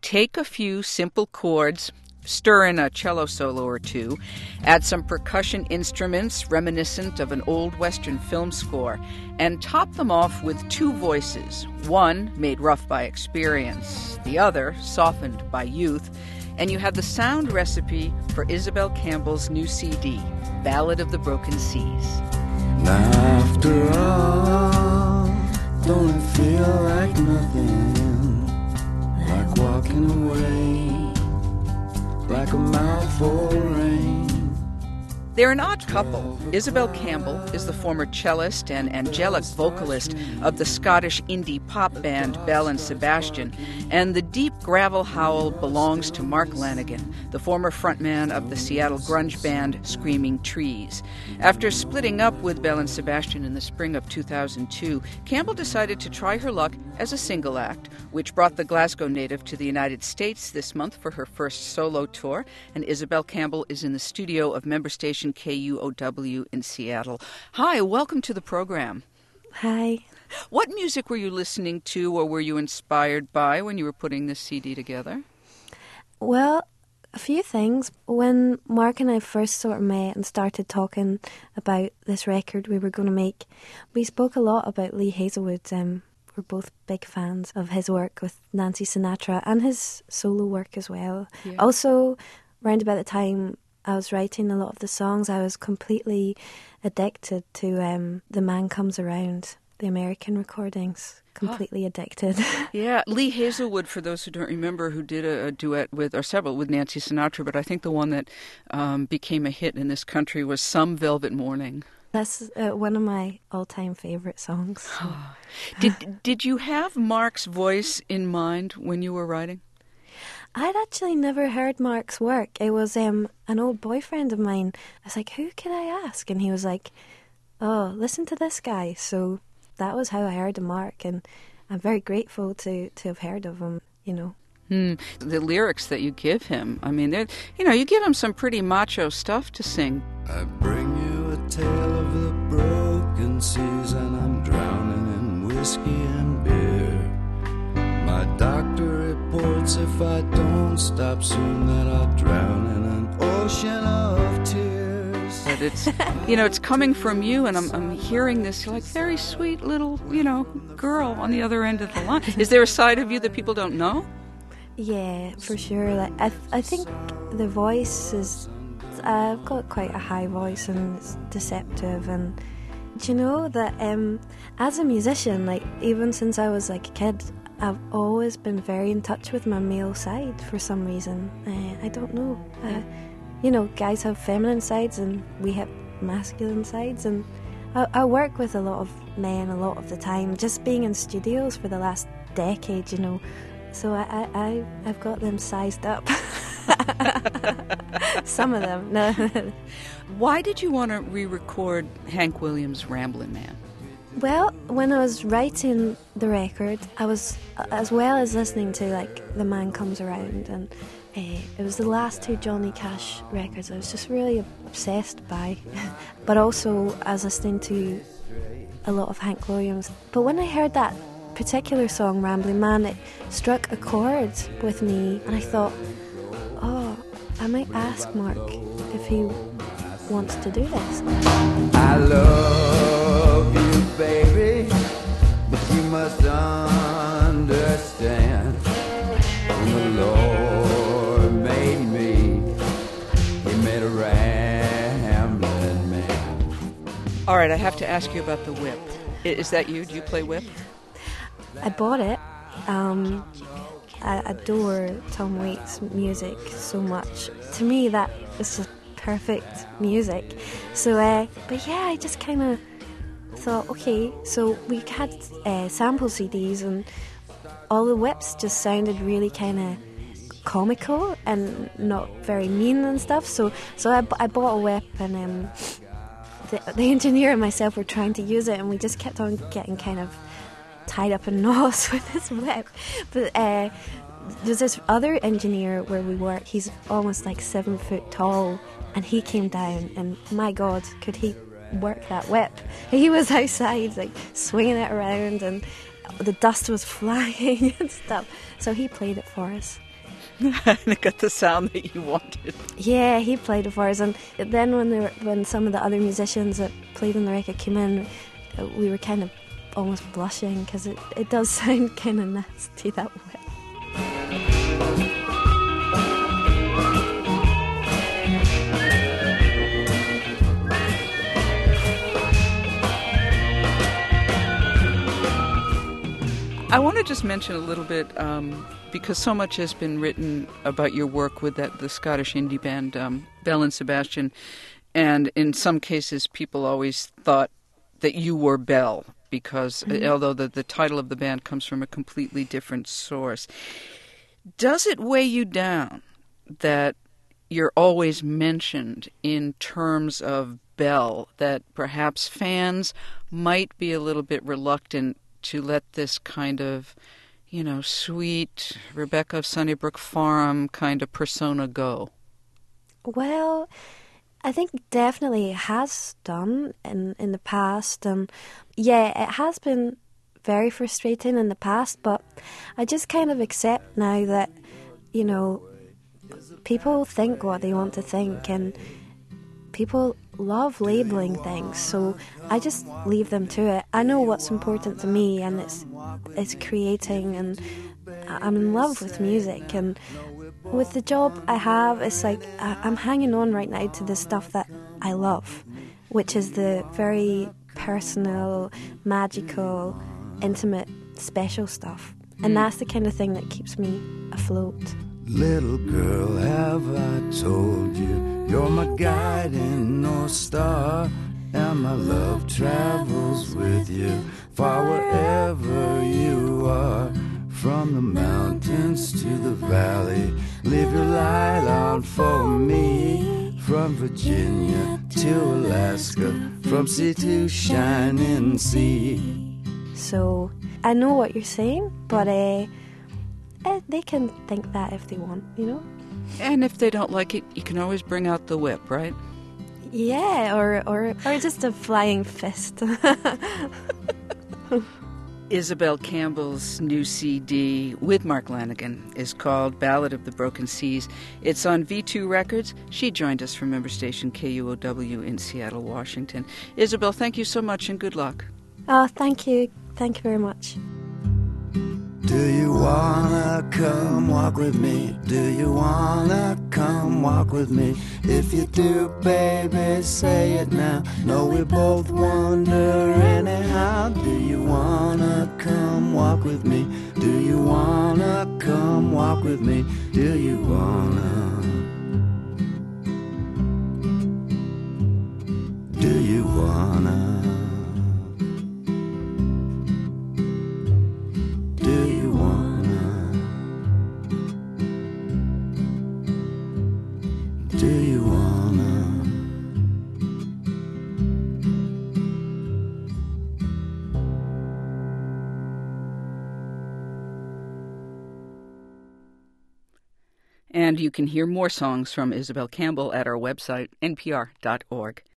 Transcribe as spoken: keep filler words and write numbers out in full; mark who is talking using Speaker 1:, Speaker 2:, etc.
Speaker 1: take a few simple chords, stir in a cello solo or two, add some percussion instruments reminiscent of an old Western film score, and top them off with two voices, one made rough by experience, the other softened by youth, and you have the sound recipe for Isabel Campbell's new C D, Ballad of the Broken Seas.
Speaker 2: Now after all, don't it feel like nothing, like walking away, like a mouthful of rain.
Speaker 1: They're an odd couple. Isabel Campbell is the former cellist and angelic vocalist of the Scottish indie pop band Belle and Sebastian, and the deep gravel howl belongs to Mark Lanegan, the former frontman of the Seattle grunge band Screaming Trees. After splitting up with Belle and Sebastian in the spring of two thousand two, Campbell decided to try her luck as a single act, which brought the Glasgow native to the United States this month for her first solo tour, and Isabel Campbell is in the studio of member station K U O W in Seattle. Hi, welcome to the program.
Speaker 3: Hi.
Speaker 1: What music were you listening to or were you inspired by when you were putting this C D together?
Speaker 3: Well, a few things. When Mark and I first sort of met and started talking about this record we were going to make, we spoke a lot about Lee Hazelwood. Um, we're both big fans of his work with Nancy Sinatra and his solo work as well. Yeah. Also, around about the time I was writing a lot of the songs, I was completely addicted to um, The Man Comes Around, the American recordings. Completely huh. addicted.
Speaker 1: Yeah, Lee Hazelwood, for those who don't remember, who did a, a duet with, or several, with Nancy Sinatra, but I think the one that um, became a hit in this country was Some Velvet Morning.
Speaker 3: That's uh, one of my all-time favourite songs.
Speaker 1: did Did you have Mark's voice in mind when you were writing?
Speaker 3: I'd actually never heard Mark's work. It was um, an old boyfriend of mine. I was like, who could I ask? And he was like, oh, listen to this guy. So that was how I heard of Mark, and I'm very grateful to, to have heard of him, you know.
Speaker 1: Hmm. The lyrics that you give him, I mean, you know, you give him some pretty macho stuff to sing.
Speaker 2: I bring you a tale of the broken seas, and I'm drowning in whiskey and beer. My doctor reports if I don't stop soon that I'll drown in an ocean of tears.
Speaker 1: But it's, you know, it's coming from you, and I'm, I'm hearing this like very sweet little, you know, girl on the other end of the line. Is there a side of you that people don't know?
Speaker 3: Yeah, for sure. Like I, th- I think the voice is. I've got quite a high voice, and it's deceptive. And do you know that um, as a musician, like even since I was like a kid, I've always been very in touch with my male side for some reason. Uh, I don't know. Uh, you know, guys have feminine sides and we have masculine sides, and I, I work with a lot of men a lot of the time, just being in studios for the last decade, you know. So I, I, I, I've got them sized up. Some of them. No.
Speaker 1: Why did you want to re-record Hank Williams' Ramblin' Man?
Speaker 3: Well, when I was writing the record, I was, as well as listening to like The Man Comes Around, and uh, it was the last two Johnny Cash records I was just really obsessed by. But also I was listening to a lot of Hank Williams. But when I heard that particular song, Ramblin' Man, it struck a chord with me, and I thought, oh, I might ask Mark if he wants to do this.
Speaker 2: I love you, baby, but you must understand, when the Lord made me, he made a rambling man.
Speaker 1: All right, I have to ask you about the whip. Is that you? Do you play whip?
Speaker 3: I bought it. Um, I adore Tom Waits' music so much. To me, that is just perfect music. So, uh, but yeah, I just kind of thought, okay, so we had uh, sample C Ds, and all the whips just sounded really kind of comical and not very mean and stuff. So, so I, I bought a whip, and um, the, the engineer and myself were trying to use it, and we just kept on getting kind of tied up in knots with this whip. But uh, there's this other engineer where we work. He's almost like seven foot tall, and he came down, and my God, could he work that whip? He was outside, like swinging it around, and the dust was flying and stuff. So he played it for us.
Speaker 1: And it got the sound that you wanted.
Speaker 3: Yeah, he played it for us, and then when they were, when some of the other musicians that played on the record came in, uh, we were kind of almost blushing because it, it does sound kind of nasty that way.
Speaker 1: I want to just mention a little bit, um, because so much has been written about your work with that the Scottish indie band, um, Belle and Sebastian, and in some cases people always thought that you were Belle, because mm-hmm. although the, the title of the band comes from a completely different source. Does it weigh you down that you're always mentioned in terms of Belle, that perhaps fans might be a little bit reluctant to let this kind of, you know, sweet Rebecca of Sunnybrook Farm kind of persona go?
Speaker 3: Well, I think definitely it has done in, in the past. And yeah, it has been very frustrating in the past, but I just kind of accept now that, you know, people think what they want to think, and people love labeling things, so I just leave them to it. I know what's important to me, and it's it's creating, and I'm in love with music, and with the job I have, it's like I'm hanging on right now to the stuff that I love, which is the very personal, magical, intimate, special stuff, and that's the kind of thing that keeps me afloat.
Speaker 2: Little girl, have I told you, you're my guiding North Star, and my love travels with you far wherever you are. From the mountains to the valley, live your light on for me. From Virginia to Alaska, from sea to shining sea.
Speaker 3: So I know what you're saying, but uh, eh, they can think that if they want, you know?
Speaker 1: And if they don't like it, you can always bring out the whip, right?
Speaker 3: Yeah, or or, or just a flying fist.
Speaker 1: Isabel Campbell's new C D with Mark Lanegan is called Ballad of the Broken Seas. It's on V two Records. She joined us from member station K U O W in Seattle, Washington. Isabel, thank you so much and good luck.
Speaker 3: Oh, thank you. Thank you very much.
Speaker 2: Do you wanna come walk with me? Do you wanna come walk with me? If you do, baby, say it now. No, we both wonder anyhow. Do you wanna come walk with me? Do you wanna come walk with me? Do you wanna? Do you wanna?
Speaker 1: And you can hear more songs from Isabel Campbell at our website, N P R dot org.